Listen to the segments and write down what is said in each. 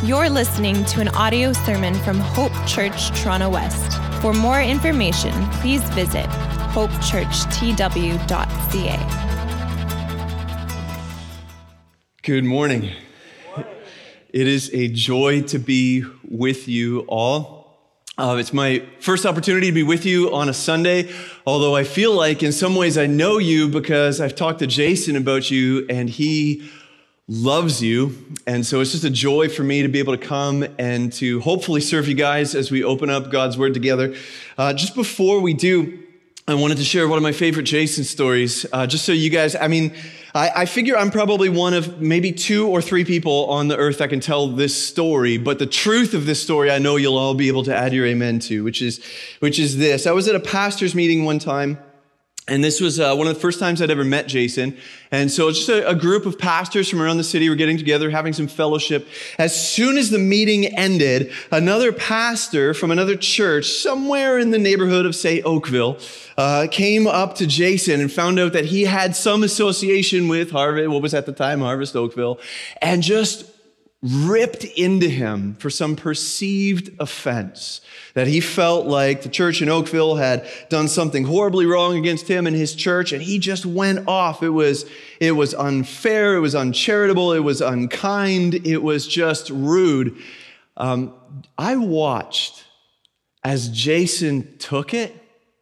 You're listening to an audio sermon from Hope Church, Toronto West. For more information, please visit hopechurchtw.ca. Good morning. It is a joy to be with you all. It's my first opportunity to be with you on a Sunday, although I feel like in some ways I know you because I've talked to Jason about you and he loves you. And so it's just a joy for me to be able to come and to hopefully serve you guys as we open up God's Word together. Just before we do, I wanted to share one of my favorite Jason stories, just so you guys, I figure I'm probably one of maybe 2 or 3 people on the earth that can tell this story, but the truth of this story, I know you'll all be able to add your amen to, which is this. I was at a pastor's meeting one time, and this was one of the first times I'd ever met Jason. And so it's just a group of pastors from around the city were getting together, having some fellowship. As soon as the meeting ended, another pastor from another church somewhere in the neighborhood of, say, Oakville, came up to Jason and found out that he had some association with what was at the time Harvest Oakville, and just ripped into him for some perceived offense, that he felt like the church in Oakville had done something horribly wrong against him and his church, and he just went off. It was unfair, it was uncharitable, it was unkind, it was just rude. I watched as Jason took it,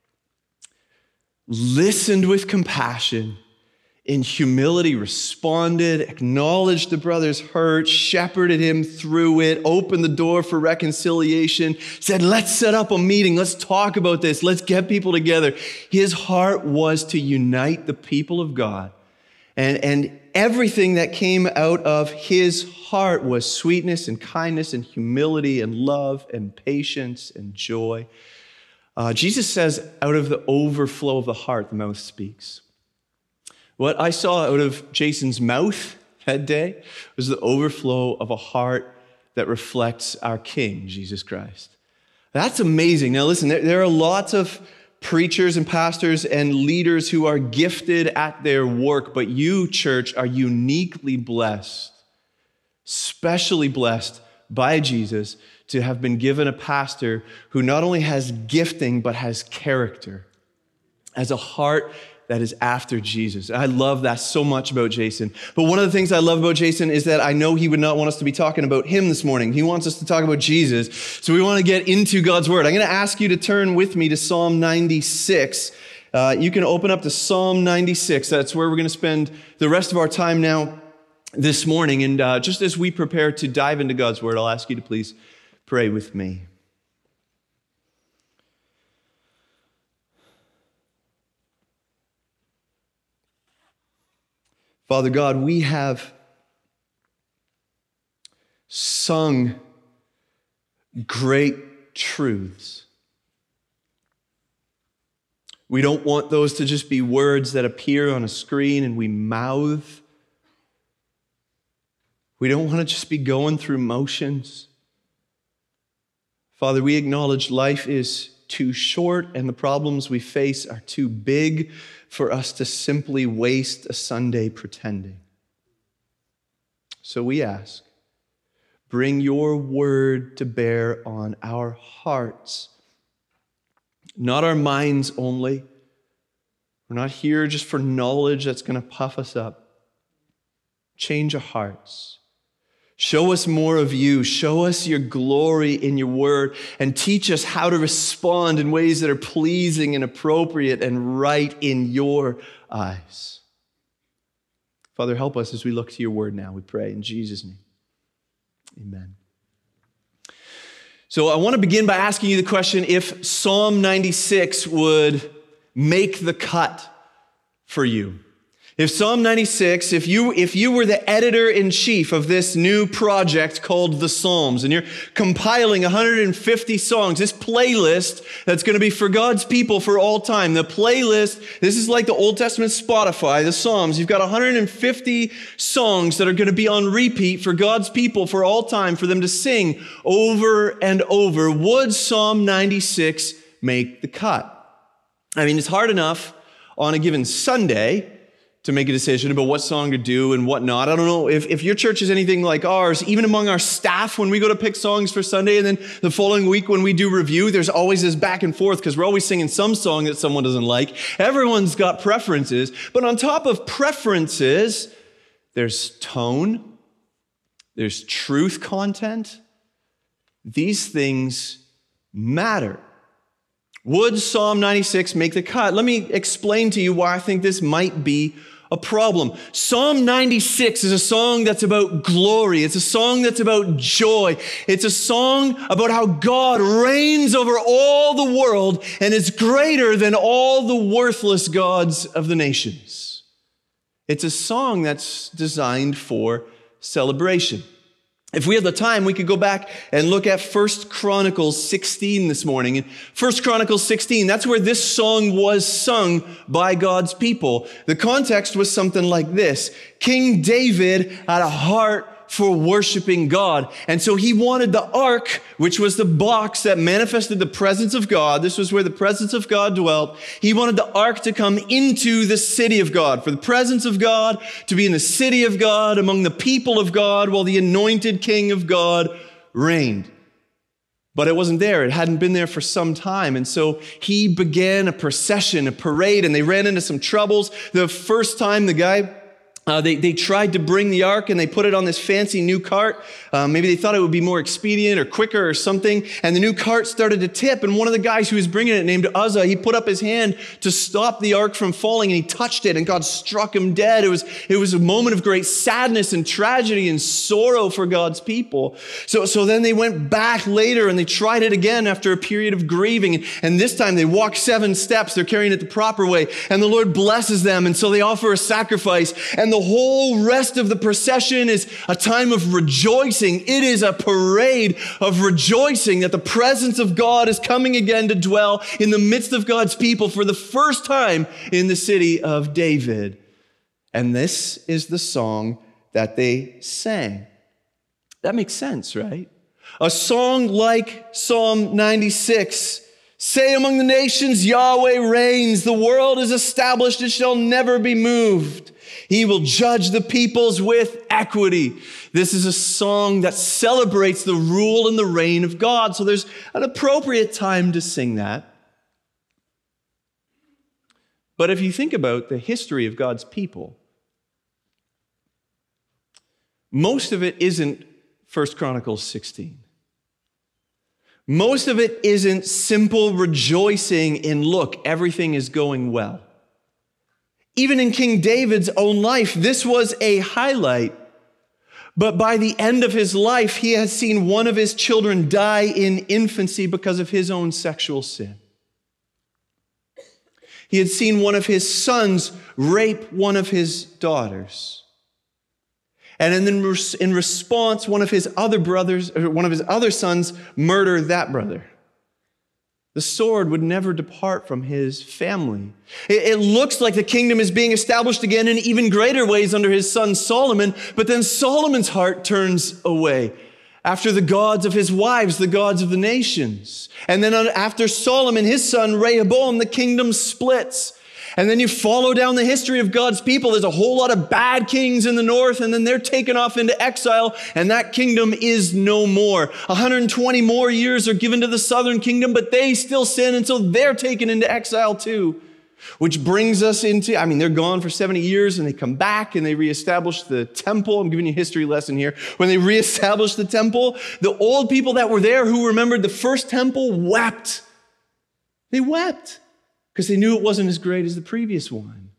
listened with compassion, in humility responded, acknowledged the brother's hurt, shepherded him through it, opened the door for reconciliation, said, let's set up a meeting, let's talk about this, let's get people together. His heart was to unite the people of God. And everything that came out of his heart was sweetness and kindness and humility and love and patience and joy. Jesus says, out of the overflow of the heart, the mouth speaks. What I saw out of Jason's mouth that day was the overflow of a heart that reflects our King, Jesus Christ. That's amazing. Now listen, there are lots of preachers and pastors and leaders who are gifted at their work, but you, church, are uniquely blessed, specially blessed by Jesus to have been given a pastor who not only has gifting, but has character, has a heart that is after Jesus. I love that so much about Jason. But one of the things I love about Jason is that I know he would not want us to be talking about him this morning. He wants us to talk about Jesus. So we want to get into God's Word. I'm going to ask you to turn with me to Psalm 96. You can open up to Psalm 96. That's where we're going to spend the rest of our time now this morning. And just as we prepare to dive into God's Word, I'll ask you to please pray with me. Father God, we have sung great truths. We don't want those to just be words that appear on a screen and we mouth. We don't want to just be going through motions. Father, we acknowledge life is too short and the problems we face are too big for us to simply waste a Sunday pretending. So we ask, bring your word to bear on our hearts, not our minds only. We're not here just for knowledge that's going to puff us up. Change our hearts. Show us more of you. Show us your glory in your word and teach us how to respond in ways that are pleasing and appropriate and right in your eyes. Father, help us as we look to your word now, we pray in Jesus' name. Amen. So I want to begin by asking you the question, if Psalm 96 would make the cut for you. If Psalm 96, if you were the editor-in-chief of this new project called the Psalms, and you're compiling 150 songs, this playlist that's going to be for God's people for all time, the playlist, this is like the Old Testament Spotify, the Psalms. You've got 150 songs that are going to be on repeat for God's people for all time, for them to sing over and over. Would Psalm 96 make the cut? I mean, it's hard enough on a given Sunday to make a decision about what song to do and what not. I don't know if your church is anything like ours. Even among our staff, when we go to pick songs for Sunday, and then the following week when we do review, there's always this back and forth because we're always singing some song that someone doesn't like. Everyone's got preferences. But on top of preferences, there's tone, there's truth content. These things matter. Would Psalm 96 make the cut? Let me explain to you why I think this might be a problem. Psalm 96 is a song that's about glory. It's a song that's about joy. It's a song about how God reigns over all the world and is greater than all the worthless gods of the nations. It's a song that's designed for celebration. If we had the time, we could go back and look at 1 Chronicles 16 this morning. In 1 Chronicles 16, that's where this song was sung by God's people. The context was something like this. King David had a heart for worshiping God. And so he wanted the ark, which was the box that manifested the presence of God. This was where the presence of God dwelt. He wanted the ark to come into the city of God, for the presence of God to be in the city of God, among the people of God, while the anointed king of God reigned. But it wasn't there. It hadn't been there for some time. And so he began a procession, a parade, and they ran into some troubles. The first time the guy They tried to bring the ark and they put it on this fancy new cart. Maybe they thought it would be more expedient or quicker or something. And the new cart started to tip. And one of the guys who was bringing it, named Uzzah, he put up his hand to stop the ark from falling, and he touched it, and God struck him dead. It was a moment of great sadness and tragedy and sorrow for God's people. So then they went back later and they tried it again after a period of grieving. And this time they walked 7 steps. They're carrying it the proper way. And the Lord blesses them. And so they offer a sacrifice. And the whole rest of the procession is a time of rejoicing. It is a parade of rejoicing that the presence of God is coming again to dwell in the midst of God's people for the first time in the city of David. And this is the song that they sang. That makes sense, right? A song like Psalm 96. Say among the nations, Yahweh reigns. The world is established. It shall never be moved. He will judge the peoples with equity. This is a song that celebrates the rule and the reign of God. So there's an appropriate time to sing that. But if you think about the history of God's people, most of it isn't 1 Chronicles 16. Most of it isn't simple rejoicing in, look, everything is going well. Even in King David's own life, this was a highlight. But by the end of his life, he has seen one of his children die in infancy because of his own sexual sin. He had seen one of his sons rape one of his daughters. And then in response, one of his other sons murder that brother. The sword would never depart from his family. It looks like the kingdom is being established again in even greater ways under his son Solomon, but then Solomon's heart turns away after the gods of his wives, the gods of the nations. And then after Solomon, his son Rehoboam, the kingdom splits. And then you follow down the history of God's people. There's a whole lot of bad kings in the north, and then they're taken off into exile, and that kingdom is no more. 120 more years are given to the southern kingdom, but they still sin, and so they're taken into exile too. Which brings us into, they're gone for 70 years, and they come back, and they reestablish the temple. I'm giving you a history lesson here. When they reestablished the temple, the old people that were there who remembered the first temple wept. They wept. Because they knew it wasn't as great as the previous one.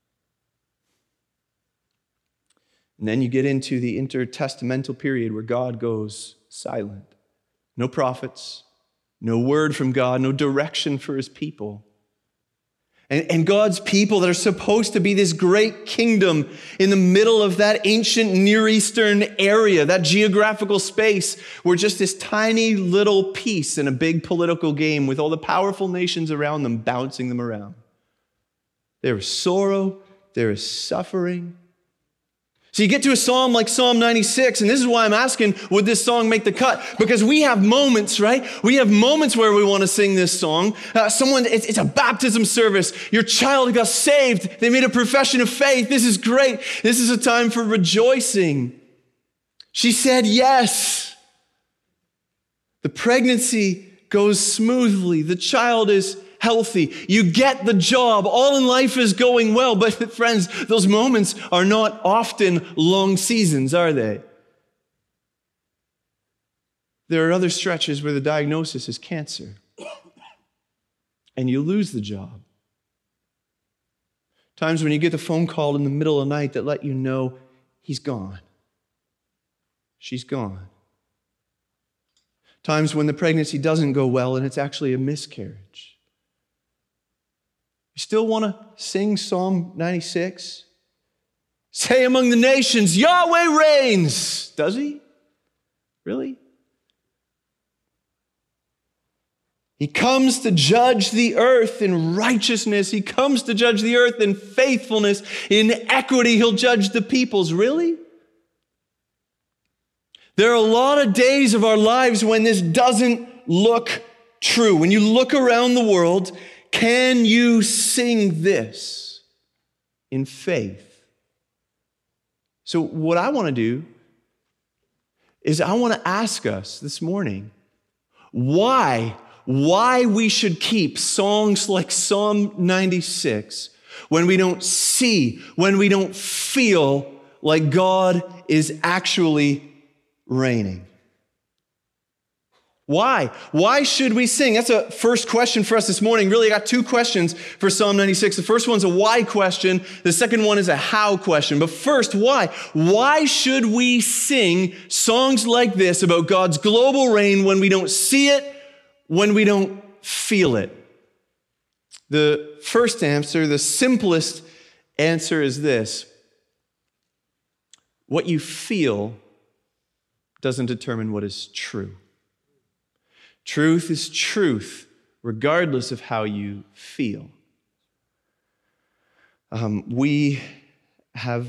And then you get into the intertestamental period where God goes silent. No prophets, no word from God, no direction for his people. And God's people that are supposed to be this great kingdom in the middle of that ancient Near Eastern area, that geographical space, were just this tiny little piece in a big political game with all the powerful nations around them bouncing them around. There is sorrow, there is suffering. So you get to a psalm like Psalm 96, and this is why I'm asking, would this song make the cut? Because we have moments, right? We have moments where we want to sing this song. It's a baptism service. Your child got saved. They made a profession of faith. This is great. This is a time for rejoicing. She said yes. The pregnancy goes smoothly. The child is healthy. You get the job. All in life is going well. But friends, those moments are not often long seasons, are they? There are other stretches where the diagnosis is cancer. And you lose the job. Times when you get the phone call in the middle of the night that let you know he's gone. She's gone. Times when the pregnancy doesn't go well and it's actually a miscarriage. You still want to sing Psalm 96? Say among the nations, Yahweh reigns. Does he? Really? He comes to judge the earth in righteousness. He comes to judge the earth in faithfulness. In equity, he'll judge the peoples. Really? There are a lot of days of our lives when this doesn't look true. When you look around the world, can you sing this in faith? So what I want to do is I want to ask us this morning why we should keep songs like Psalm 96 when we don't see, when we don't feel like God is actually reigning. Why? Why should we sing? That's a first question for us this morning. Really, I got two questions for Psalm 96. The first one's a why question. The second one is a how question. But first, why? Why should we sing songs like this about God's global reign when we don't see it, when we don't feel it? The first answer, the simplest answer is this. What you feel doesn't determine what is true. Truth is truth, regardless of how you feel. We have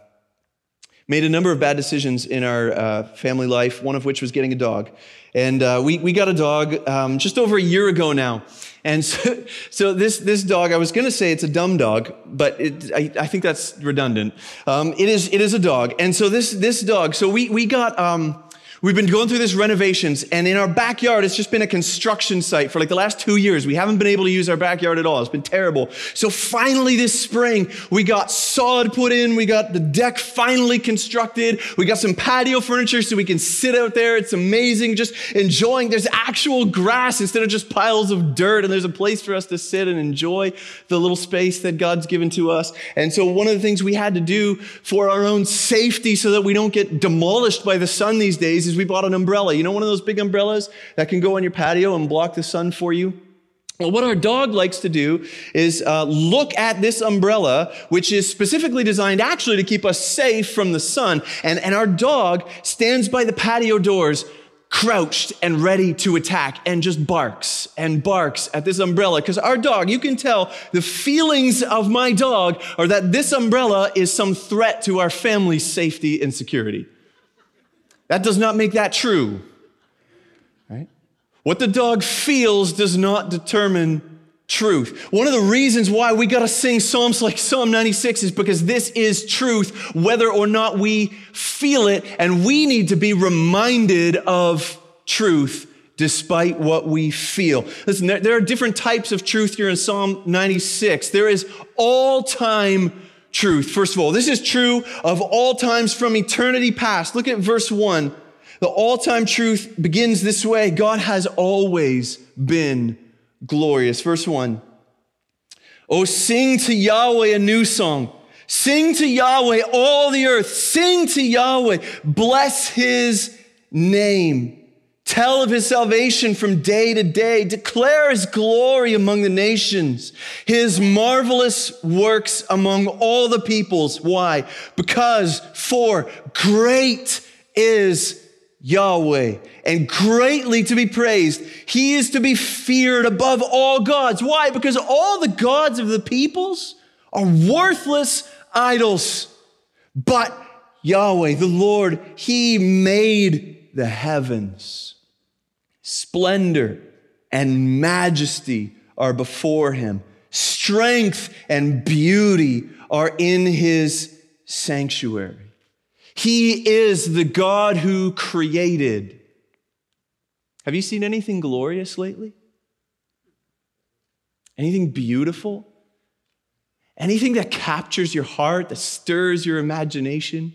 made a number of bad decisions in our family life, one of which was getting a dog. And we got a dog just over a year ago now. And so this dog, I was going to say it's a dumb dog, but I think that's redundant. It is a dog. And so this dog, so we got... We've been going through this renovations, and in our backyard, it's just been a construction site for like the last 2 years. We haven't been able to use our backyard at all. It's been terrible. So finally this spring, we got sod put in. We got the deck finally constructed. We got some patio furniture so we can sit out there. It's amazing, just enjoying. There's actual grass instead of just piles of dirt, and there's a place for us to sit and enjoy the little space that God's given to us. And so one of the things we had to do for our own safety so that we don't get demolished by the sun these days is we bought an umbrella. You know, one of those big umbrellas that can go on your patio and block the sun for you? Well, what our dog likes to do is look at this umbrella, which is specifically designed actually to keep us safe from the sun. And our dog stands by the patio doors, crouched and ready to attack, and just barks and barks at this umbrella. Because our dog, you can tell the feelings of my dog are that this umbrella is some threat to our family's safety and security. That does not make that true, right? What the dog feels does not determine truth. One of the reasons why we got to sing psalms like Psalm 96 is because this is truth, whether or not we feel it, and we need to be reminded of truth despite what we feel. Listen, there are different types of truth here in Psalm 96. There is all-time truth. First of all, this is true of all times from eternity past. Look at verse 1. The all-time truth begins this way. God has always been glorious. Verse 1. Oh, sing to Yahweh a new song. Sing to Yahweh all the earth. Sing to Yahweh. Bless his name. Tell of his salvation from day to day. Declare his glory among the nations, his marvelous works among all the peoples. Why? Because for great is Yahweh and greatly to be praised. He is to be feared above all gods. Why? Because all the gods of the peoples are worthless idols. But Yahweh, the Lord, he made the heavens. Splendor and majesty are before him. Strength and beauty are in his sanctuary. He is the God who created. Have you seen anything glorious lately? Anything beautiful? Anything that captures your heart, that stirs your imagination,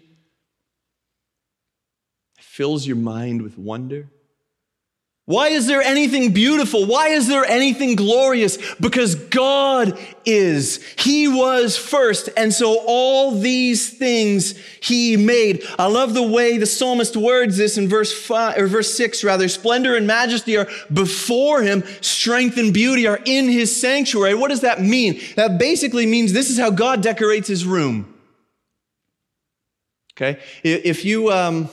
fills your mind with wonder? Why is there anything beautiful? Why is there anything glorious? Because God is. He was first, and so all these things he made. I love the way the psalmist words this in verse 6. Splendor and majesty are before him. Strength and beauty are in his sanctuary. What does that mean? That basically means this is how God decorates his room. Okay? If you...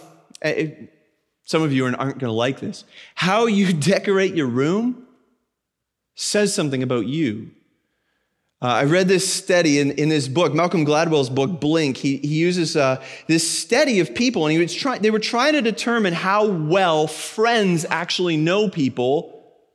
some of you aren't going to like this. How you decorate your room says something about you. I read this study in this book, Malcolm Gladwell's book, Blink. He uses this study of people, and they were trying to determine how well friends actually know people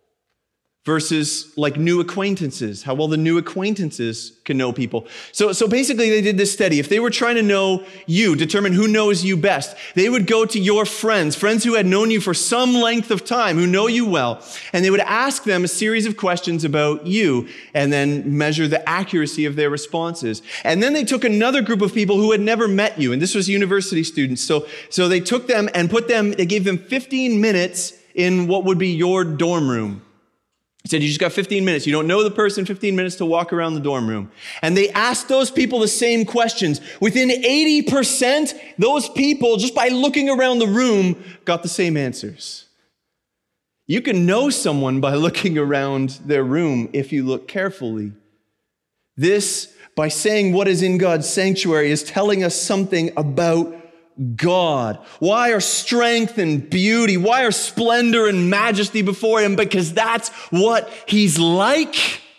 versus like new acquaintances, how well the new acquaintances can know people. So basically they did this study. If they were trying to know you, determine who knows you best, they would go to your friends who had known you for some length of time, who know you well, and they would ask them a series of questions about you and then measure the accuracy of their responses. And then they took another group of people who had never met you, and this was university students. So they took them and they gave them 15 minutes in what would be your dorm room. He said, you just got 15 minutes. You don't know the person, 15 minutes to walk around the dorm room. And they asked those people the same questions. Within 80%, those people, just by looking around the room, got the same answers. You can know someone by looking around their room if you look carefully. This, by saying what is in God's sanctuary, is telling us something about God. Why are strength and beauty? Why are splendor and majesty before him? Because that's what he's like.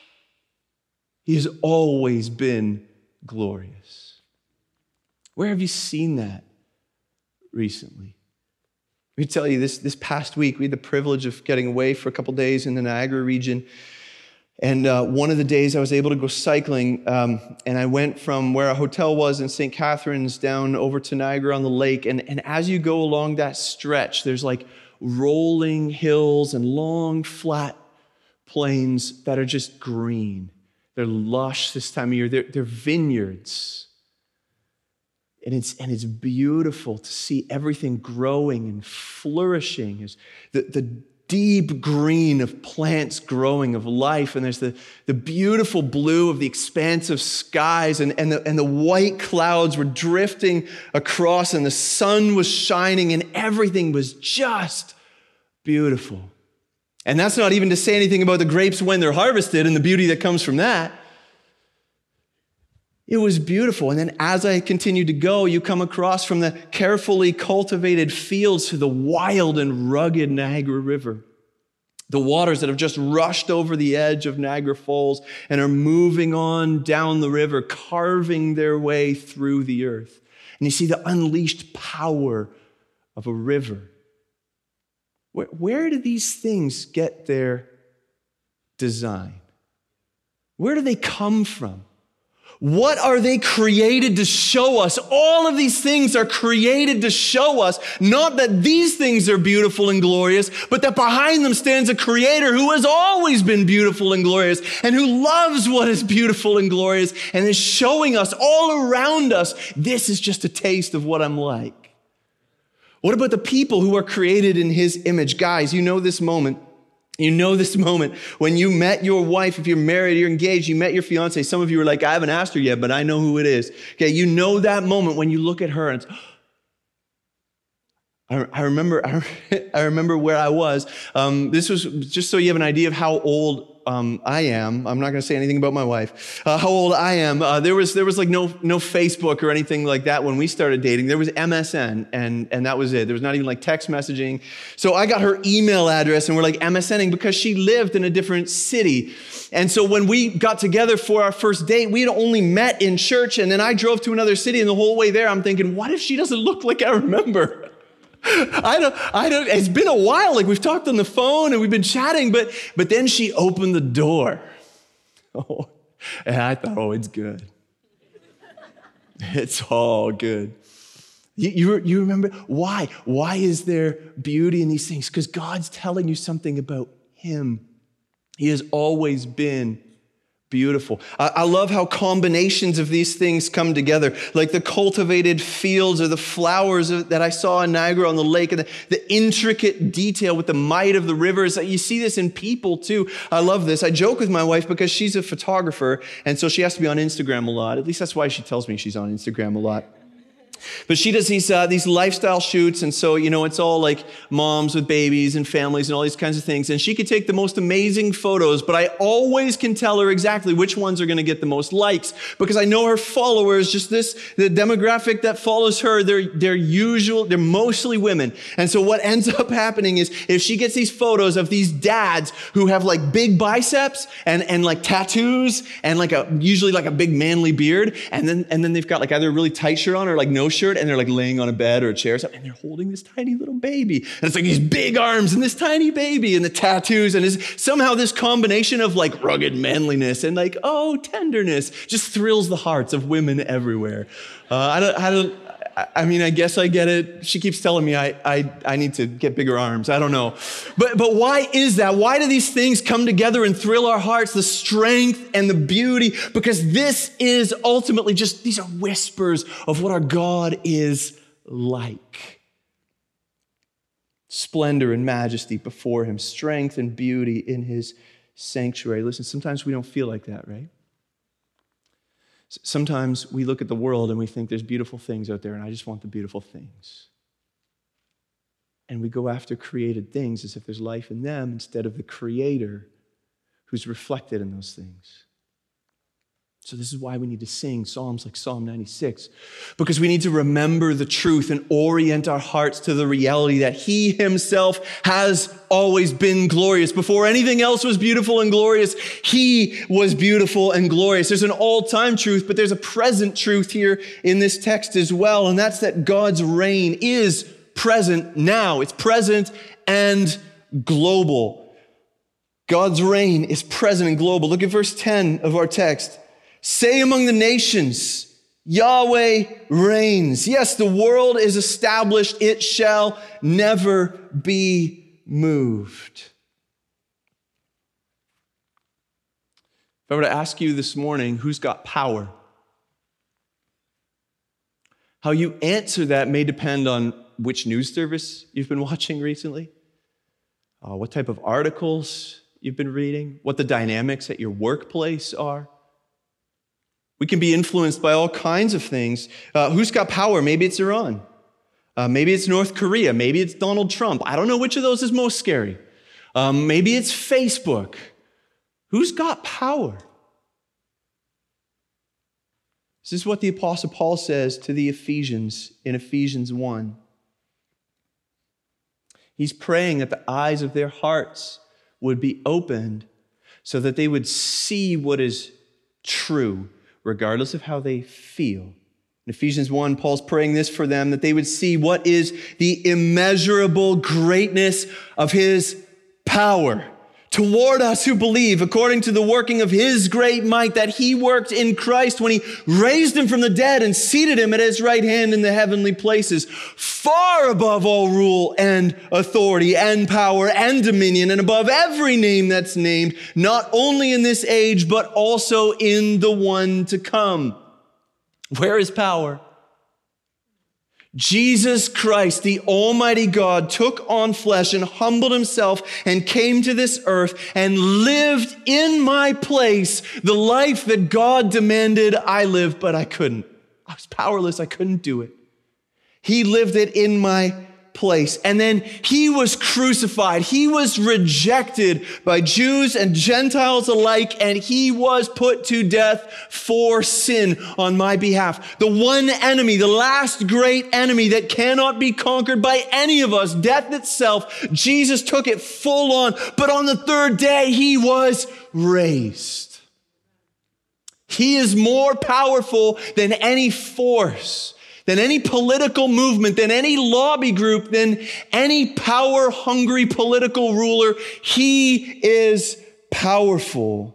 He has always been glorious. Where have you seen that recently? Let me tell you, this past week, we had the privilege of getting away for a couple days in the Niagara region. And one of the days I was able to go cycling, and I went from where our hotel was in St. Catharines down over to Niagara on the lake. And as you go along that stretch, there's like rolling hills and long, flat plains that are just green. They're lush this time of year. They're vineyards. And it's beautiful to see everything growing and flourishing. The deep green of plants growing, of life, and there's the beautiful blue of the expansive skies, and the white clouds were drifting across, and the sun was shining, and everything was just beautiful. And that's not even to say anything about the grapes when they're harvested and the beauty that comes from that. It was beautiful. And then as I continued to go, you come across from the carefully cultivated fields to the wild and rugged Niagara River. The waters that have just rushed over the edge of Niagara Falls and are moving on down the river, carving their way through the earth. And you see the unleashed power of a river. Where do these things get their design? Where do they come from? What are they created to show us? All of these things are created to show us, not that these things are beautiful and glorious, but that behind them stands a creator who has always been beautiful and glorious and who loves what is beautiful and glorious and is showing us all around us, this is just a taste of what I'm like. What about the people who are created in his image? Guys, you know this moment. You know this moment when you met your wife, if you're married, you're engaged, you met your fiance. Some of you are like, I haven't asked her yet, but I know who it is. Okay, you know that moment when you look at her and it's, I remember where I was. This was just so you have an idea of how old I am. I'm not going to say anything about my wife. How old I am. There was like no Facebook or anything like that when we started dating. There was MSN, and that was it. There was not even like text messaging. So I got her email address, and we're like MSNing because she lived in a different city. And so when we got together for our first date, we had only met in church, and then I drove to another city, and the whole way there, I'm thinking, what if she doesn't look like I remember? I don't, it's been a while, like we've talked on the phone and we've been chatting, but then she opened the door. Oh, and I thought, oh, it's good. It's all good. You remember why? Why is there beauty in these things? Because God's telling you something about him. He has always been beautiful. I love how combinations of these things come together, like the cultivated fields or the flowers that I saw in Niagara on the lake, and the intricate detail with the might of the rivers. You see this in people too. I love this. I joke with my wife because she's a photographer, and so she has to be on Instagram a lot. At least that's why she tells me she's on Instagram a lot. But she does these lifestyle shoots, and so, it's all like moms with babies and families and all these kinds of things. And she could take the most amazing photos, but I always can tell her exactly which ones are going to get the most likes because I know her followers, the demographic that follows her, they're mostly women. And so what ends up happening is if she gets these photos of these dads who have like big biceps and like tattoos and usually like a big manly beard, and then they've got like either a really tight shirt on or like no shirt, and they're like laying on a bed or a chair or something, and they're holding this tiny little baby. And it's like these big arms and this tiny baby and the tattoos, and somehow this combination of like rugged manliness and like, tenderness just thrills the hearts of women everywhere. I guess I get it. She keeps telling me I need to get bigger arms. I don't know. But why is that? Why do these things come together and thrill our hearts, the strength and the beauty? Because this is ultimately these are whispers of what our God is like. Splendor and majesty before him, strength and beauty in his sanctuary. Listen, sometimes we don't feel like that, right? Sometimes we look at the world and we think there's beautiful things out there, and I just want the beautiful things. And we go after created things as if there's life in them instead of the Creator who's reflected in those things. So this is why we need to sing Psalms like Psalm 96, because we need to remember the truth and orient our hearts to the reality that he himself has always been glorious. Before anything else was beautiful and glorious, he was beautiful and glorious. There's an all-time truth, but there's a present truth here in this text as well, and that's that God's reign is present now. It's present and global. God's reign is present and global. Look at verse 10 of our text. Say among the nations, Yahweh reigns. Yes, the world is established. It shall never be moved. If I were to ask you this morning, who's got power? How you answer that may depend on which news service you've been watching recently, what type of articles you've been reading, what the dynamics at your workplace are. We can be influenced by all kinds of things. Who's got power? Maybe it's Iran. Maybe it's North Korea. Maybe it's Donald Trump. I don't know which of those is most scary. Maybe it's Facebook. Who's got power? This is what the Apostle Paul says to the Ephesians in Ephesians 1. He's praying that the eyes of their hearts would be opened so that they would see what is true, regardless of how they feel. In Ephesians 1, Paul's praying this for them, that they would see what is the immeasurable greatness of his power toward us who believe, according to the working of his great might that he worked in Christ when he raised him from the dead and seated him at his right hand in the heavenly places, far above all rule and authority and power and dominion, and above every name that's named, not only in this age, but also in the one to come. Where is power? Jesus Christ, the Almighty God, took on flesh and humbled himself and came to this earth and lived in my place the life that God demanded I live, but I couldn't. I was powerless. I couldn't do it. He lived it in my place. And then he was crucified. He was rejected by Jews and Gentiles alike, and he was put to death for sin on my behalf. The one enemy, the last great enemy that cannot be conquered by any of us, death itself, Jesus took it full on. But on the third day, he was raised. He is more powerful than any force, than any political movement, than any lobby group, than any power-hungry political ruler. He is powerful.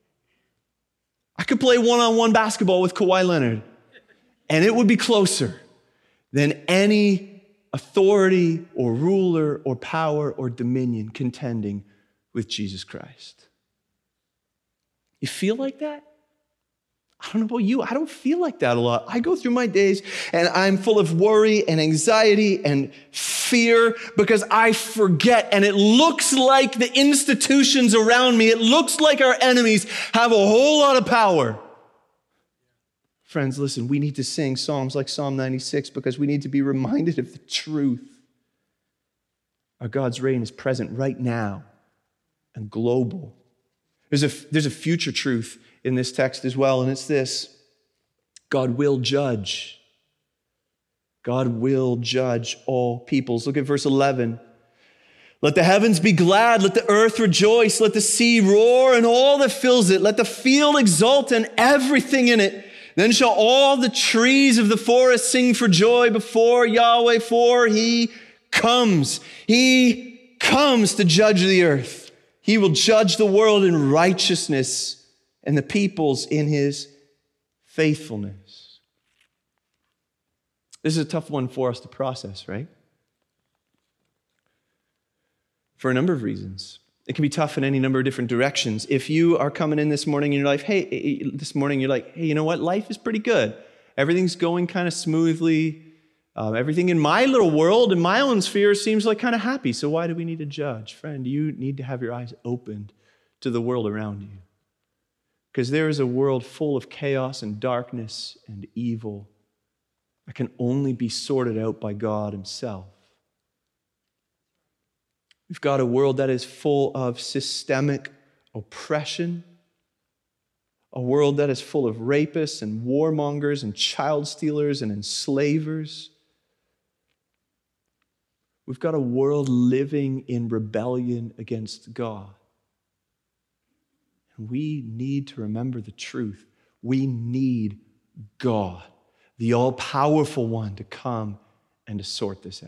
I could play one-on-one basketball with Kawhi Leonard, and it would be closer than any authority or ruler or power or dominion contending with Jesus Christ. You feel like that? I don't know about you. I don't feel like that a lot. I go through my days and I'm full of worry and anxiety and fear because I forget. And it looks like the institutions around me, it looks like our enemies have a whole lot of power. Friends, listen, we need to sing Psalms like Psalm 96 because we need to be reminded of the truth. Our God's reign is present right now and global. There's a future truth in this text as well, and it's this: God will judge. God will judge all peoples. Look at verse 11. Let the heavens be glad, let the earth rejoice, let the sea roar and all that fills it, let the field exult and everything in it. Then shall all the trees of the forest sing for joy before Yahweh, for he comes. He comes to judge the earth. He will judge the world in righteousness and the peoples in his faithfulness. This is a tough one for us to process, right? For a number of reasons. It can be tough in any number of different directions. If you are coming in this morning and you're like, hey, you know what? Life is pretty good. Everything's going kind of smoothly. Everything in my little world, in my own sphere, seems like kind of happy. So why do we need to judge? Friend, you need to have your eyes opened to the world around you. Because there is a world full of chaos and darkness and evil that can only be sorted out by God himself. We've got a world that is full of systemic oppression, a world that is full of rapists and warmongers and child stealers and enslavers. We've got a world living in rebellion against God. And we need to remember the truth. We need God, the all-powerful one, to come and to sort this out.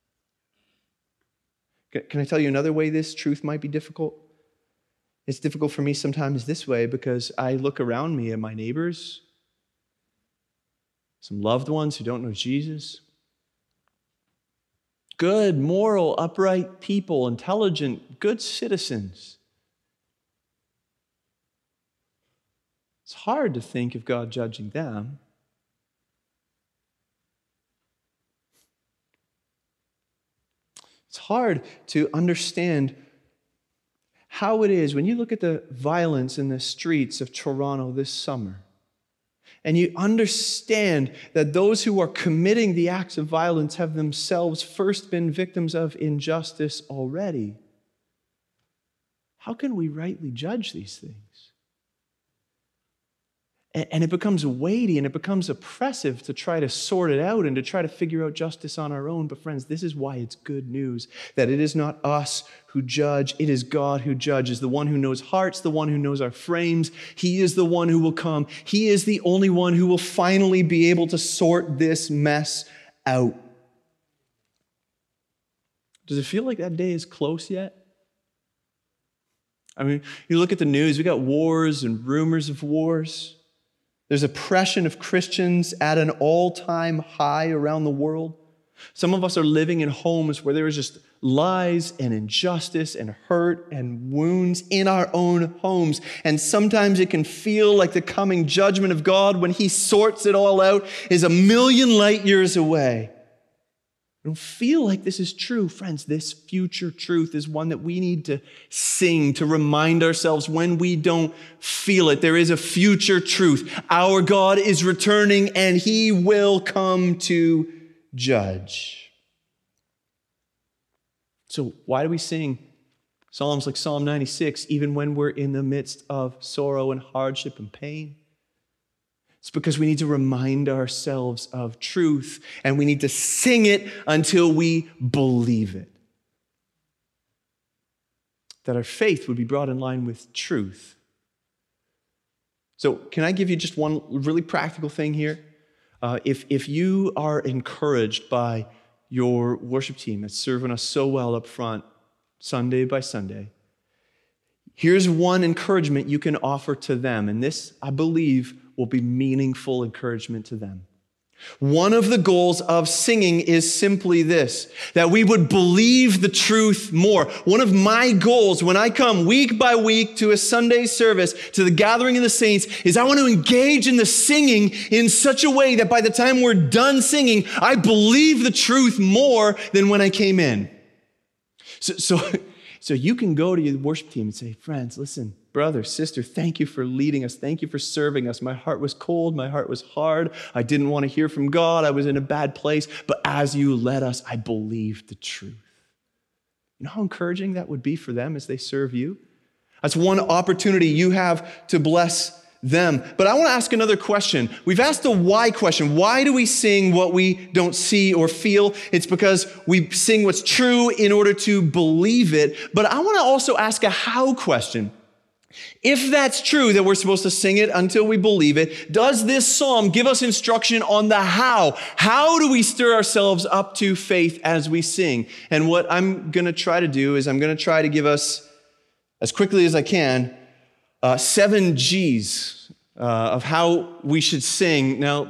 Can I tell you another way this truth might be difficult? It's difficult for me sometimes this way because I look around me at my neighbors, some loved ones who don't know Jesus. Good, moral, upright people, intelligent, good citizens. It's hard to think of God judging them. It's hard to understand how it is when you look at the violence in the streets of Toronto this summer, and you understand that those who are committing the acts of violence have themselves first been victims of injustice already. How can we rightly judge these things? And it becomes weighty and it becomes oppressive to try to sort it out and to try to figure out justice on our own. But friends, this is why it's good news, that it is not us who judge, it is God who judges, the one who knows hearts, the one who knows our frames. He is the one who will come. He is the only one who will finally be able to sort this mess out. Does it feel like that day is close yet? I mean, you look at the news, we got wars and rumors of wars. There's oppression of Christians at an all-time high around the world. Some of us are living in homes where there is just lies and injustice and hurt and wounds in our own homes. And sometimes it can feel like the coming judgment of God, when he sorts it all out, is a million light years away. I don't feel like this is true. Friends, this future truth is one that we need to sing, to remind ourselves when we don't feel it. There is a future truth. Our God is returning and he will come to judge. So why do we sing Psalms like Psalm 96 even when we're in the midst of sorrow and hardship and pain? It's because we need to remind ourselves of truth, and we need to sing it until we believe it. That our faith would be brought in line with truth. So can I give you just one really practical thing here? If you are encouraged by your worship team that's serving us so well up front, Sunday by Sunday, here's one encouragement you can offer to them, and this, I believe, will be meaningful encouragement to them. One of the goals of singing is simply this, that we would believe the truth more. One of my goals when I come week by week to a Sunday service, to the gathering of the saints, is I want to engage in the singing in such a way that by the time we're done singing, I believe the truth more than when I came in. So you can go to your worship team and say, friends, listen, brother, sister, thank you for leading us. Thank you for serving us. My heart was cold. My heart was hard. I didn't want to hear from God. I was in a bad place. But as you led us, I believed the truth. You know how encouraging that would be for them as they serve you? That's one opportunity you have to bless them. But I want to ask another question. We've asked the why question. Why do we sing what we don't see or feel? It's because we sing what's true in order to believe it. But I want to also ask a how question. If that's true that we're supposed to sing it until we believe it, does this psalm give us instruction on the how? How do we stir ourselves up to faith as we sing? And what I'm going to try to do is I'm going to try to give us, as quickly as I can, 7 G's of how we should sing. Now,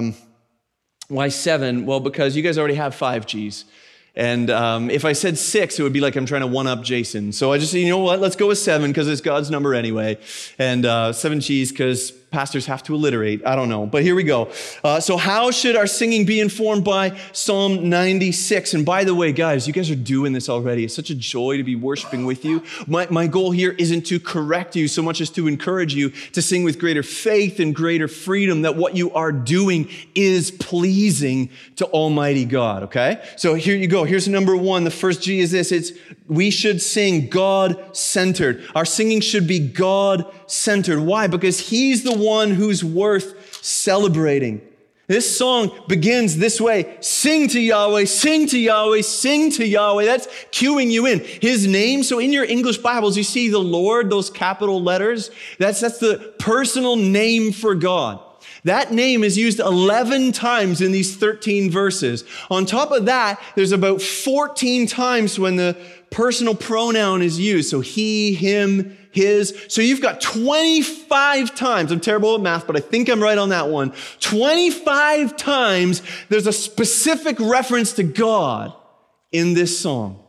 why 7? Well, because you guys already have 5 G's. And if I said 6, it would be like I'm trying to one-up Jason. So I just said, you know what, let's go with 7 because it's God's number anyway. And 7 G's because pastors have to alliterate. I don't know, but here we go. So how should our singing be informed by Psalm 96? And by the way, guys, you guys are doing this already. It's such a joy to be worshiping with you. My goal here isn't to correct you so much as to encourage you to sing with greater faith and greater freedom that what you are doing is pleasing to Almighty God, okay? So here you go. Here's number 1. The first G is this. We should sing God-centered. Our singing should be God-centered. Why? Because He's the one who's worth celebrating. This song begins this way. Sing to Yahweh, sing to Yahweh, sing to Yahweh. That's cueing you in. His name, so in your English Bibles, you see the Lord, those capital letters. That's the personal name for God. That name is used 11 times in these 13 verses. On top of that, there's about 14 times when the personal pronoun is used. So he, him, his. So you've got 25 times. I'm terrible at math, but I think I'm right on that one. 25 times there's a specific reference to God in this song.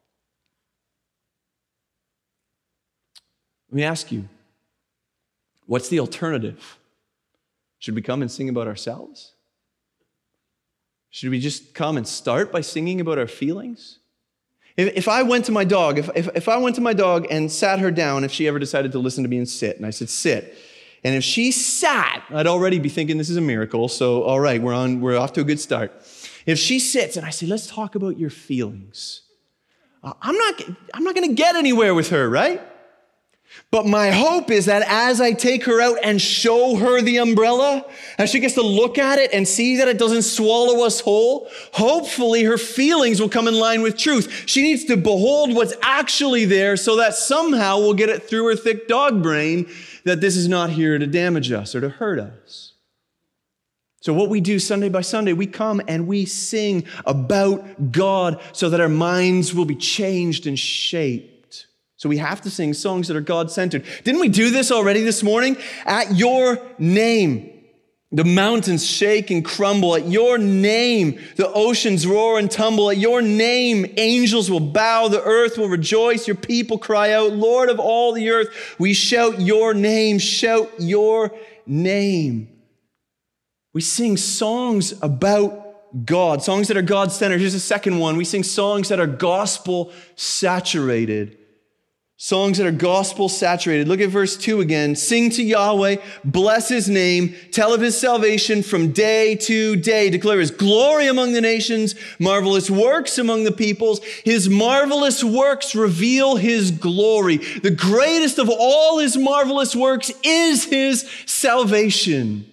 Let me ask you, what's the alternative? Should we come and sing about ourselves? Should we just come and start by singing about our feelings? If I went to my dog, if I went to my dog and sat her down, if she ever decided to listen to me and sit, and I said, sit, and if she sat, I'd already be thinking this is a miracle, so all right, we're off to a good start. If she sits and I say, let's talk about your feelings, I'm not going to get anywhere with her, right? But my hope is that as I take her out and show her the umbrella, as she gets to look at it and see that it doesn't swallow us whole, hopefully her feelings will come in line with truth. She needs to behold what's actually there so that somehow we'll get it through her thick dog brain that this is not here to damage us or to hurt us. So what we do Sunday by Sunday, we come and we sing about God so that our minds will be changed and shaped. So we have to sing songs that are God-centered. Didn't we do this already this morning? At your name, the mountains shake and crumble. At your name, the oceans roar and tumble. At your name, angels will bow. The earth will rejoice. Your people cry out, Lord of all the earth. We shout your name. Shout your name. We sing songs about God, songs that are God-centered. Here's a second one. We sing songs that are gospel-saturated. Songs that are gospel saturated. Look at verse 2 again. Sing to Yahweh, bless his name, tell of his salvation from day to day. Declare his glory among the nations, marvelous works among the peoples. His marvelous works reveal his glory. The greatest of all his marvelous works is his salvation.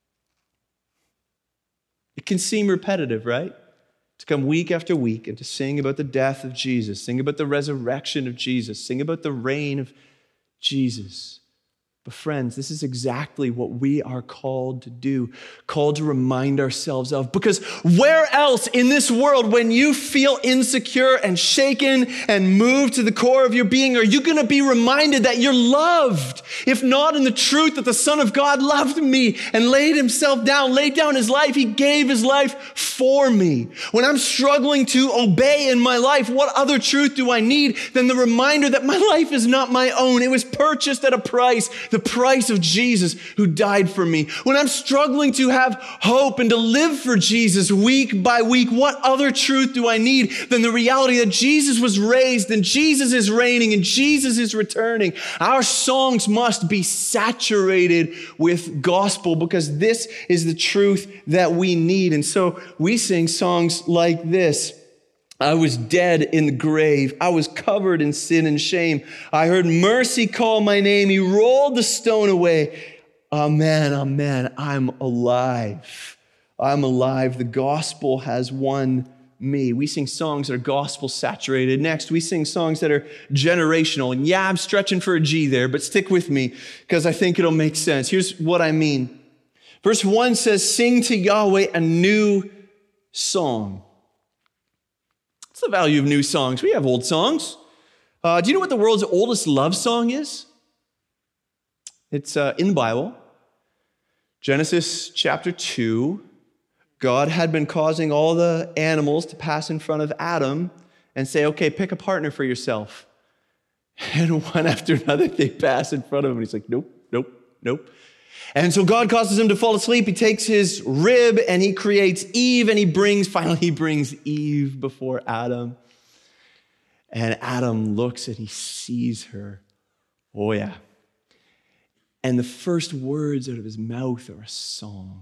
It can seem repetitive, right? To come week after week and to sing about the death of Jesus, sing about the resurrection of Jesus, sing about the reign of Jesus. But friends, this is exactly what we are called to do, called to remind ourselves of. Because where else in this world, when you feel insecure and shaken and moved to the core of your being, are you going to be reminded that you're loved? If not in the truth that the Son of God loved me and laid himself down, laid down his life, he gave his life for me. When I'm struggling to obey in my life, what other truth do I need than the reminder that my life is not my own? It was purchased at a price, the price of Jesus who died for me. When I'm struggling to have hope and to live for Jesus week by week, what other truth do I need than the reality that Jesus was raised and Jesus is reigning and Jesus is returning? Our songs must be saturated with gospel because this is the truth that we need. And so we sing songs like this. I was dead in the grave. I was covered in sin and shame. I heard mercy call my name. He rolled the stone away. Amen, amen. I'm alive. I'm alive. The gospel has won me. We sing songs that are gospel saturated. Next, we sing songs that are generational. And yeah, I'm stretching for a G there, but stick with me because I think it'll make sense. Here's what I mean. Verse 1 says, sing to Yahweh a new song. What's the value of new songs? We have old songs. Do you know what the world's oldest love song is? It's in the Bible. Genesis chapter 2. God had been causing all the animals to pass in front of Adam and say, okay, pick a partner for yourself. And one after another, they pass in front of him. And he's like, nope, nope, nope. And so God causes him to fall asleep. He takes his rib and he creates Eve and finally he brings Eve before Adam. And Adam looks and he sees her. Oh yeah. And the first words out of his mouth are a song.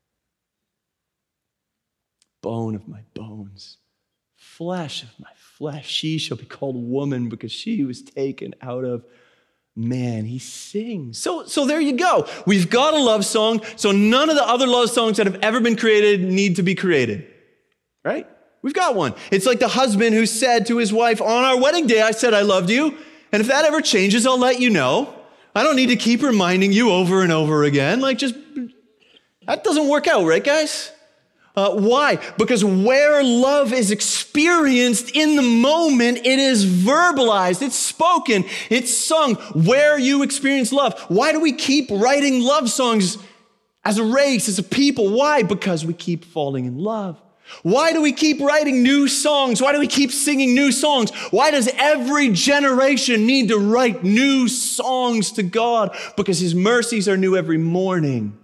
Bone of my bones, flesh of my flesh. She shall be called woman because she was taken out of man. He sings. So there you go. We've got a love song, so none of the other love songs that have ever been created need to be created, right? We've got one. It's like the husband who said to his wife, on our wedding day, I said I loved you, and if that ever changes, I'll let you know. I don't need to keep reminding you over and over again. That doesn't work out, right, guys? Why? Because where love is experienced in the moment, it is verbalized, it's spoken, it's sung. Where you experience love. Why do we keep writing love songs as a race, as a people? Why? Because we keep falling in love. Why do we keep writing new songs? Why do we keep singing new songs? Why does every generation need to write new songs to God? Because his mercies are new every morning.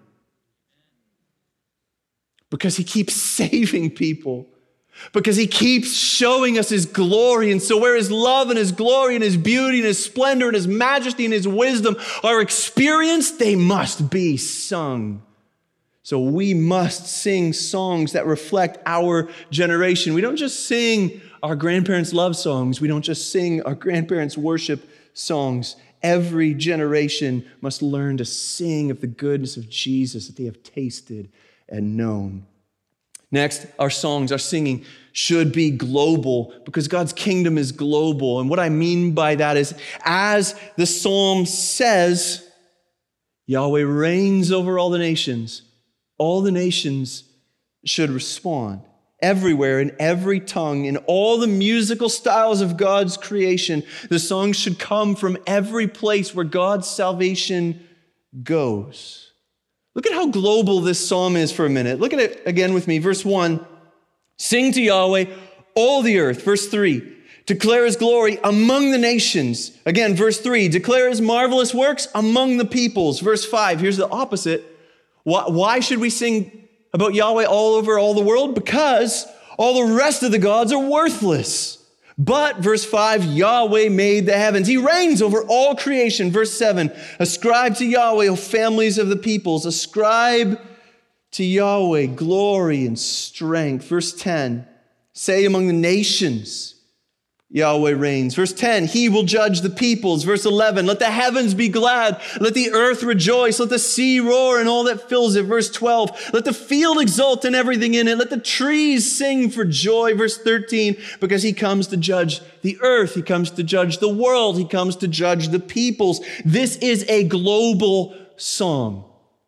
Because he keeps saving people. Because he keeps showing us his glory. And so where his love and his glory and his beauty and his splendor and his majesty and his wisdom are experienced, they must be sung. So we must sing songs that reflect our generation. We don't just sing our grandparents' love songs. We don't just sing our grandparents' worship songs. Every generation must learn to sing of the goodness of Jesus that they have tasted and known. Next, our songs, our singing should be global because God's kingdom is global. And what I mean by that is, as the psalm says, Yahweh reigns over all the nations. All the nations should respond. Everywhere, in every tongue, in all the musical styles of God's creation, the songs should come from every place where God's salvation goes. Look at how global this psalm is for a minute. Look at it again with me. Verse 1, sing to Yahweh, all the earth. Verse 3, declare his glory among the nations. Again, verse 3, declare his marvelous works among the peoples. Verse 5, here's the opposite. Why should we sing about Yahweh all over all the world? Because all the rest of the gods are worthless. But, verse 5, Yahweh made the heavens. He reigns over all creation. Verse 7, ascribe to Yahweh, O families of the peoples. Ascribe to Yahweh glory and strength. Verse 10, say among the nations, Yahweh reigns. Verse 10, he will judge the peoples. Verse 11, let the heavens be glad. Let the earth rejoice. Let the sea roar and all that fills it. Verse 12, let the field exult and everything in it. Let the trees sing for joy. Verse 13, because he comes to judge the earth. He comes to judge the world. He comes to judge the peoples. This is a global song.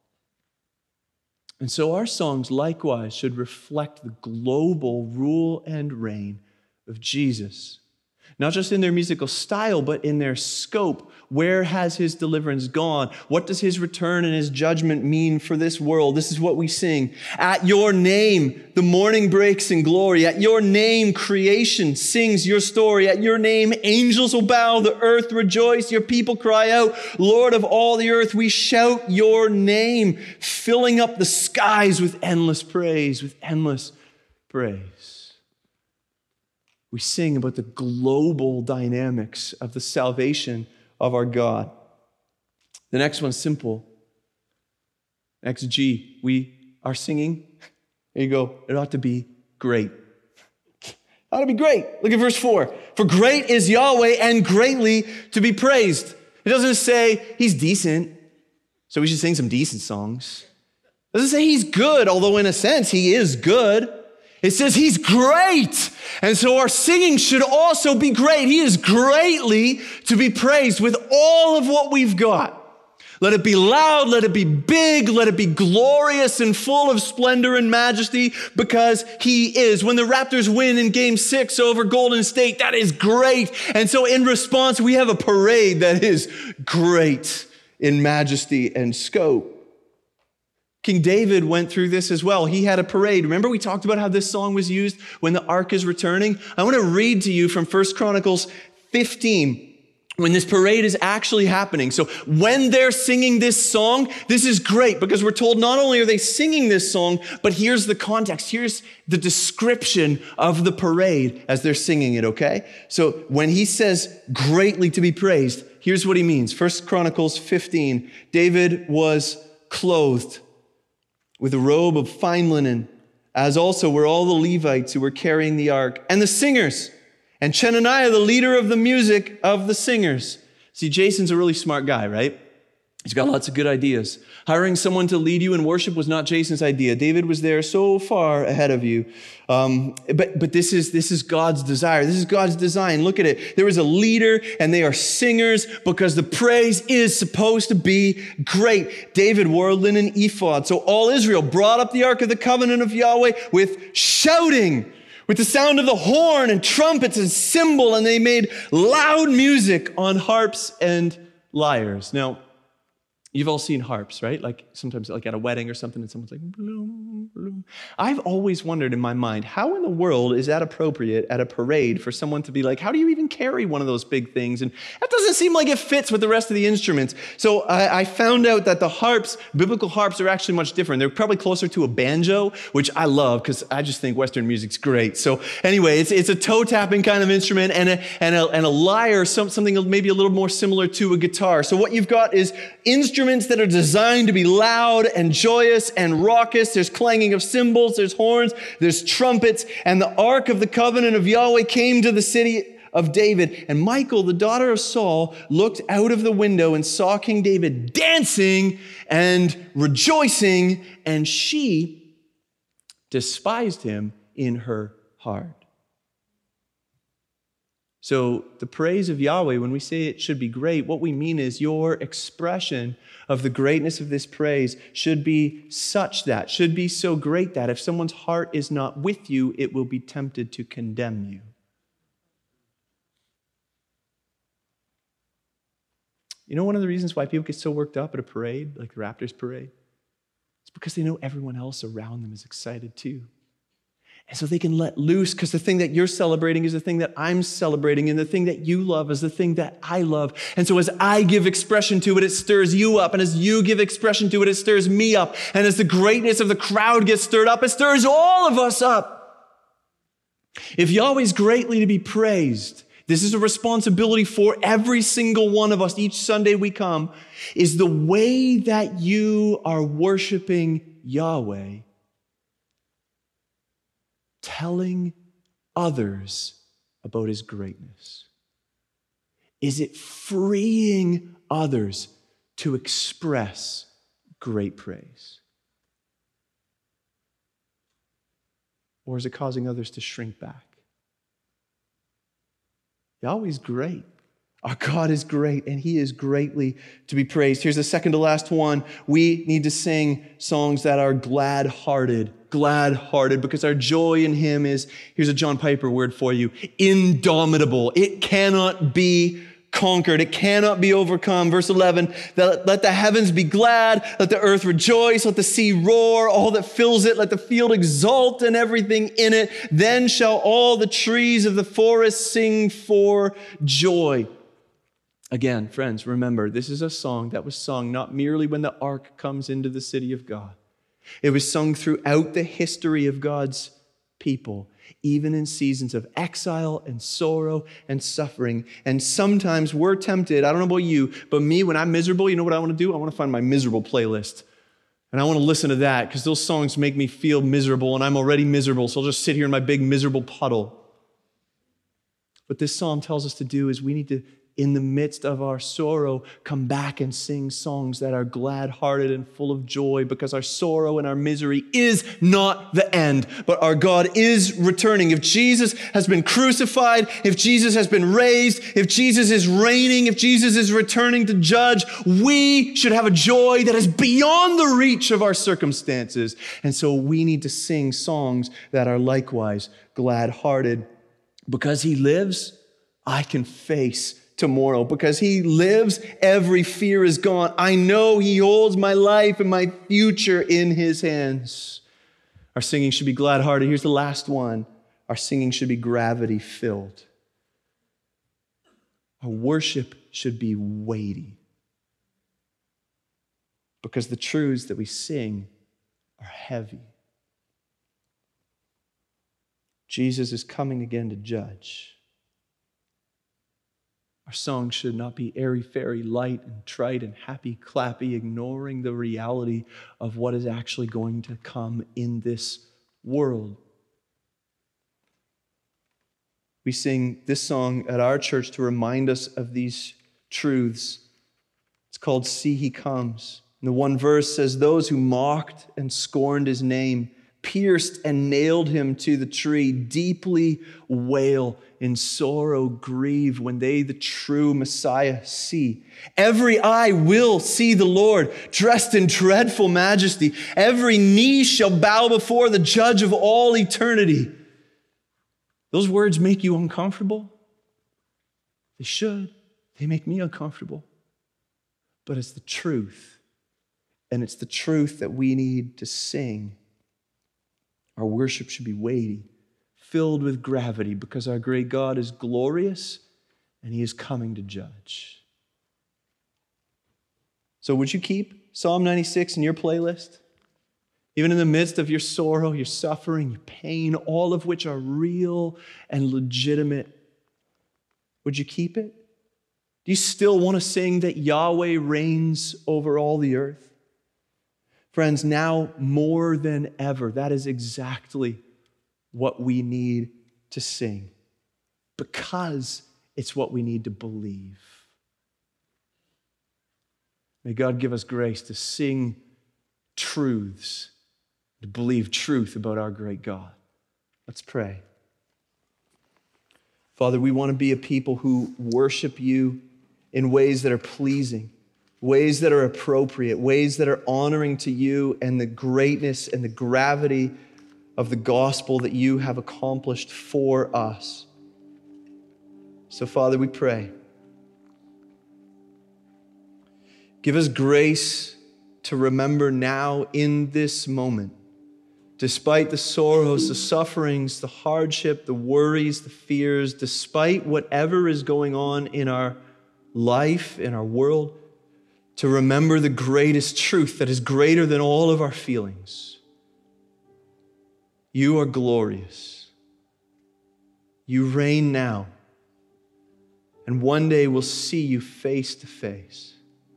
And so our songs likewise should reflect the global rule and reign of Jesus. Not just in their musical style, but in their scope. Where has his deliverance gone? What does his return and his judgment mean for this world? This is what we sing. At your name, the morning breaks in glory. At your name, creation sings your story. At your name, angels will bow, the earth rejoice. Your people cry out, Lord of all the earth, we shout your name, filling up the skies with endless praise, with endless praise. We sing about the global dynamics of the salvation of our God. The next one's simple. Next G, we are singing. There you go. It ought to be great. It ought to be great. Look at verse 4. For great is Yahweh and greatly to be praised. It doesn't say he's decent, so we should sing some decent songs. It doesn't say he's good, although in a sense he is good. It says he's great. And so our singing should also be great. He is greatly to be praised with all of what we've got. Let it be loud, let it be big, let it be glorious and full of splendor and majesty because he is. When the Raptors win in Game 6 over Golden State, that is great. And so in response, we have a parade that is great in majesty and scope. King David went through this as well. He had a parade. Remember we talked about how this song was used when the ark is returning? I want to read to you from 1 Chronicles 15 when this parade is actually happening. So when they're singing this song, this is great because we're told not only are they singing this song, but here's the context. Here's the description of the parade as they're singing it, okay? So when he says greatly to be praised, here's what he means. 1 Chronicles 15, David was clothed with a robe of fine linen, as also were all the Levites who were carrying the ark, and the singers, and Chenaniah, the leader of the music of the singers. See, Jason's a really smart guy, right? He's got lots of good ideas. Hiring someone to lead you in worship was not Jason's idea. David was there so far ahead of you. But this is God's desire. This is God's design. Look at it. There is a leader and they are singers because the praise is supposed to be great. David wore a linen ephod. So all Israel brought up the ark of the covenant of Yahweh with shouting, with the sound of the horn and trumpets and cymbal, and they made loud music on harps and lyres. Now, you've all seen harps, right? Like sometimes like at a wedding or something and someone's like, bloom, bloom. I've always wondered in my mind, how in the world is that appropriate at a parade for someone to be like, how do you even carry one of those big things? And that doesn't seem like it fits with the rest of the instruments. So I found out that the harps, biblical harps, are actually much different. They're probably closer to a banjo, which I love because I just think Western music's great. So anyway, it's a toe tapping kind of instrument and a lyre, something maybe a little more similar to a guitar. So what you've got is instruments that are designed to be loud and joyous and raucous. There's clanging of cymbals, there's horns, there's trumpets, and the ark of the covenant of Yahweh came to the city of David. And Michal, the daughter of Saul, looked out of the window and saw King David dancing and rejoicing, and she despised him in her heart. So the praise of Yahweh, when we say it should be great, what we mean is your expression of the greatness of this praise should be such that, should be so great that if someone's heart is not with you, it will be tempted to condemn you. You know one of the reasons why people get so worked up at a parade, like the Raptors parade? It's because they know everyone else around them is excited too. And so they can let loose because the thing that you're celebrating is the thing that I'm celebrating, and the thing that you love is the thing that I love. And so as I give expression to it, it stirs you up. And as you give expression to it, it stirs me up. And as the greatness of the crowd gets stirred up, it stirs all of us up. If Yahweh's greatly to be praised, this is a responsibility for every single one of us each Sunday we come, is the way that you are worshiping Yahweh, telling others about his greatness? Is it freeing others to express great praise? Or is it causing others to shrink back? Yahweh's great. Our God is great, and he is greatly to be praised. Here's the second to last one. We need to sing songs that are glad-hearted, because our joy in him is, here's a John Piper word for you, indomitable. It cannot be conquered. It cannot be overcome. Verse 11, let the heavens be glad, let the earth rejoice, let the sea roar, all that fills it, let the field exult and everything in it. Then shall all the trees of the forest sing for joy. Again, friends, remember, this is a song that was sung not merely when the ark comes into the city of God. It was sung throughout the history of God's people, even in seasons of exile and sorrow and suffering. And sometimes we're tempted, I don't know about you, but me, when I'm miserable, you know what I want to do? I want to find my miserable playlist. And I want to listen to that because those songs make me feel miserable, and I'm already miserable, so I'll just sit here in my big miserable puddle. What this psalm tells us to do is we need to, in the midst of our sorrow, come back and sing songs that are glad-hearted and full of joy, because our sorrow and our misery is not the end, but our God is returning. If Jesus has been crucified, if Jesus has been raised, if Jesus is reigning, if Jesus is returning to judge, we should have a joy that is beyond the reach of our circumstances. And so we need to sing songs that are likewise glad-hearted. Because he lives, I can face tomorrow. Because he lives, every fear is gone. I know he holds my life and my future in his hands. Our singing should be glad-hearted. Here's the last one. Our singing should be gravity-filled. Our worship should be weighty. Because the truths that we sing are heavy. Jesus is coming again to judge. Our song should not be airy-fairy, light and trite and happy-clappy, ignoring the reality of what is actually going to come in this world. We sing this song at our church to remind us of these truths. It's called "See He Comes." And the one verse says, "Those who mocked and scorned his name, pierced and nailed him to the tree, deeply wail, in sorrow grieve, when they the true Messiah see. Every eye will see the Lord, dressed in dreadful majesty. Every knee shall bow before the judge of all eternity." Those words make you uncomfortable? They should. They make me uncomfortable. But it's the truth. And it's the truth that we need to sing. Our worship should be weighty, filled with gravity, because our great God is glorious and he is coming to judge. So would you keep Psalm 96 in your playlist? Even in the midst of your sorrow, your suffering, your pain, all of which are real and legitimate, would you keep it? Do you still want to sing that Yahweh reigns over all the earth? Friends, now more than ever, that is exactly what we need to sing, because it's what we need to believe. May God give us grace to sing truths, to believe truth about our great God. Let's pray. Father, we want to be a people who worship you in ways that are pleasing, ways that are appropriate, ways that are honoring to you and the greatness and the gravity of the gospel that you have accomplished for us. So, Father, we pray. Give us grace to remember now in this moment, despite the sorrows, the sufferings, the hardship, the worries, the fears, despite whatever is going on in our life, in our world, to remember the greatest truth that is greater than all of our feelings. You are glorious. You reign now. And one day we'll see you face to face.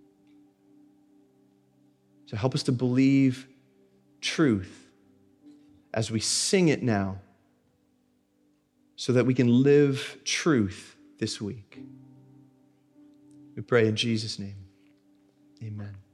So help us to believe truth as we sing it now, so that we can live truth this week. We pray in Jesus' name. Amen.